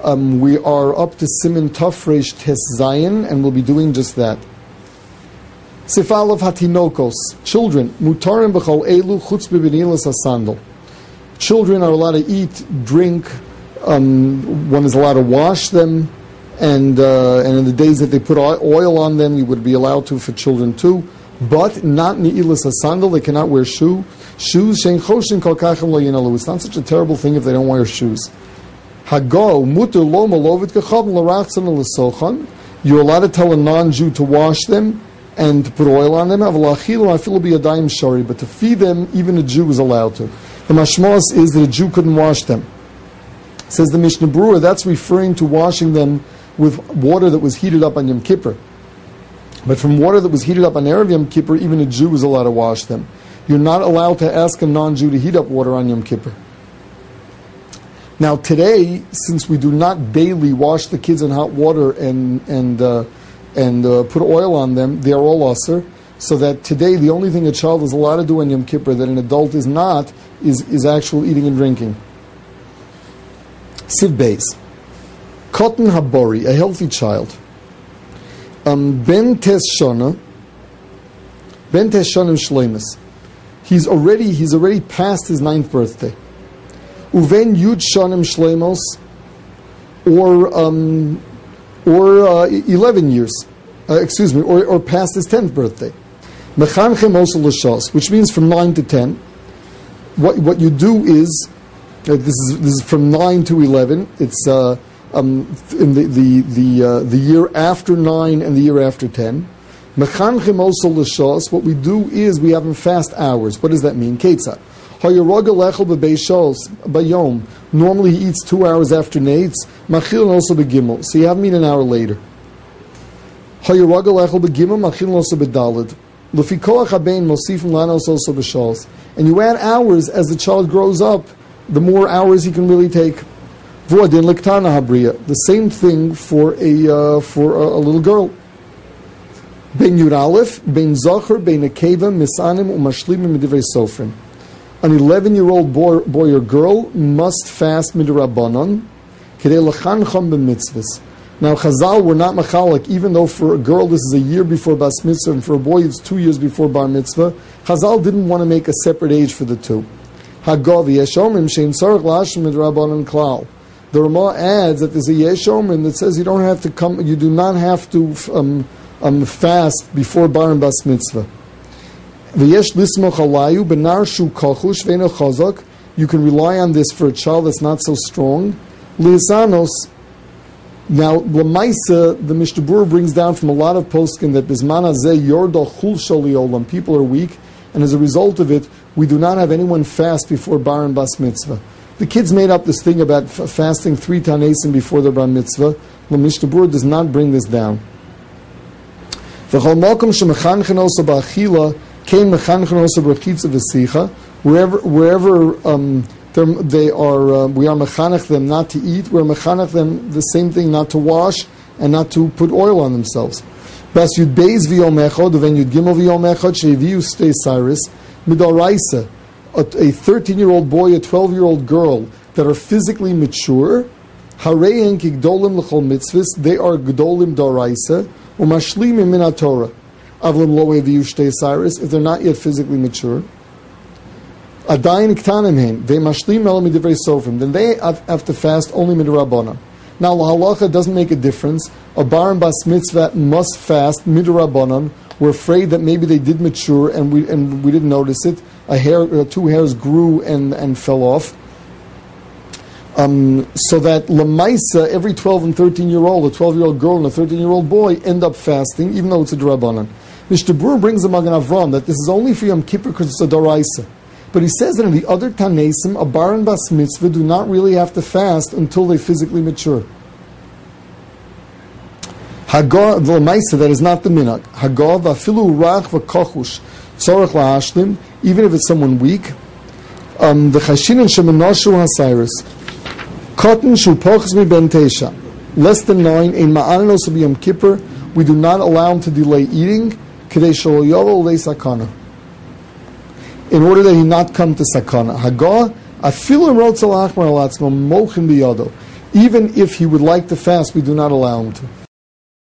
We are up to Siman Tafresh Tes Zayin, and we'll be doing just that. Sifal of Hatinokos, children, Mutarim B'chol Elu Chutz B'Benilas Asandal. Children are allowed to eat, drink, one is allowed to wash them, and in the days that they put oil on them, you would be allowed to for children too, but not Ni'ilas Asandal, they cannot wear shoes. Shein Choshin Kol Kachem Lo Yinalu. It's not such a terrible thing if they don't wear shoes. Hago Muter Lo Malovit Kechavim L'Rachtzan L'Sochan. You're allowed to tell a non-Jew to wash them and to put oil on them. But to feed them, even a Jew is allowed to. The mashmos is that a Jew couldn't wash them. Says the Mishnah Berurah, that's referring to washing them with water that was heated up on Yom Kippur. But from water that was heated up on Erev Yom Kippur, even a Jew is allowed to wash them. You're not allowed to ask a non-Jew to heat up water on Yom Kippur. Now today, since we do not daily wash the kids in hot water and put oil on them, they are all usher. So that today the only thing a child is allowed to do on Yom Kippur that an adult is not is actual eating and drinking. Siv Beis. Cotton Habori, a healthy child. Ben Tes Shonim Shleimus. He's already past his 9th birthday. Uven Yud Shonim Shleimos, or 11 years. Or past his 10th birthday. Mechanchem also l'shas, which means from 9 to 10. What you do is, this is from 9 to 11. It's in the year after 9 and the year after 10. Mechanchem also l'shas. What we do is we have him fast hours. What does that mean? Ketzah. Normally he eats 2 hours after Nates. Machil and also begimel. So you have him eat an hour later. And you add hours as the child grows up, the more hours he can really take. The same thing for a little girl. Ben Yud Aleph, Ben Zocher, Ben Akeva, Misanim, Umashlimim, Midivrei Sofrim. An 11-year-old boy or girl must fast midrabanan, kedei lachancham b'mitzvahs. Now, Chazal were not machalik, even though for a girl this is a year before Bas Mitzvah, and for a boy it's 2 years before Bar Mitzvah. Chazal didn't want to make a separate age for the two. Hagav yeshomrim shein tzarich lashim midrabanan klal. The Ramah adds that there's a yeshomrim that says you do not have to fast before Bar and Bas Mitzvah. V'yesh lismoch alayu benar shu kochush ve'eno chazak. You can rely on this for a child that's not so strong. Lisanos. Now, Lamaisa, the Mishnah Berurah brings down from a lot of poskim that Bizman Hazeh Yorda Chul Shali Olam, people are weak, and as a result of it, we do not have anyone fast before Bar and Bas Mitzvah. The kids made up this thing about fasting 3 Tanesim before the Bar Mitzvah. The Mishnah Berurah does not bring this down. Wherever we are mechanech them not to eat, we're mechanech them the same thing, not to wash and not to put oil on themselves. Bas Yud Beis v'yom echad, uven Yud Gimel v'yom echad, she'eviu stei cyrus, midoraisa, a 13-year-old boy, a 12-year-old girl that are physically mature, harein ki gdolim l'chol mitzvahs, they are gdolim doraisa, umashlimim min haTorah, avlim lo eviu stei cyrus, if they're not yet physically mature. Adayin ktanim hein, they mashlim el midivrei sofrim. Then they have to fast only midrabanan. Now, la halacha doesn't make a difference. A bar and bas mitzvah must fast midrabanan. We're afraid that maybe they did mature and we didn't notice it. A hair, 2 hairs grew and fell off. So that lamaisa, every 12 and 13-year-old, a 12-year-old girl and a 13-year-old boy end up fasting, even though it's a drabanan. Mishnah Berurah brings a Magen Avram that this is only for Yom Kippur because it's a doraisa. But he says that in the other Tanesim, a bar and bas mitzvah do not really have to fast until they physically mature. Hagav v'lamaisa, that is not the minhag. Hagav v'afilu rach v'kochush tzorach la'ashlim, even if it's someone weak. The chashin and shemenashu ha'cyrus. Cotton shu pochs mi ben teisha. Less than 9, in ma'anos b'yom kippur, we do not allow him to delay eating, k'dei shelo yovel le'sakana, in order that he not come to sakana. Hagah afilu rotzel achmar alatzmo mochin biyado. Even if he would like to fast, we do not allow him to.